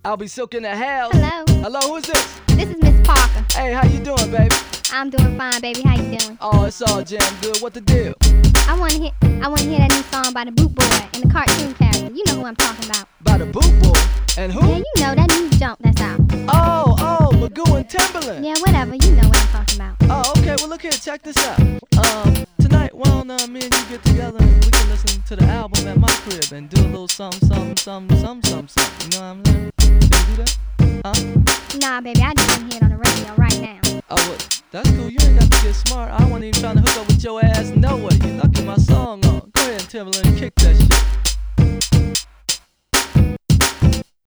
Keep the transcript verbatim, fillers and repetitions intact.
I'll be silking the house. Hello. Hello, who's this? This is Miss Parker. Hey, how you doing, baby? I'm doing fine, baby. How you doing? Oh, it's all jam good. What the deal? I want to hear. I want to hear that new song by the Boot Boy and the cartoon character. You know who I'm talking about. By the Boot Boy. And who? Yeah, you know that new jump that's out. Oh, oh, Magoo and Timberland. Yeah, whatever. You know what I'm talking about. Oh, okay. Well, look here. Check this out. Um, tonight, why don't uh, me and you get together and we can listen to the album at my crib and do a little something, something, something, something, something, something. You know what I'm saying? Can you do that? Huh? Nah, baby. I just want to hear it on the radio right now. Oh, well, that's cool. You ain't got to get smart. I wasn't even trying to hook up with your ass no way.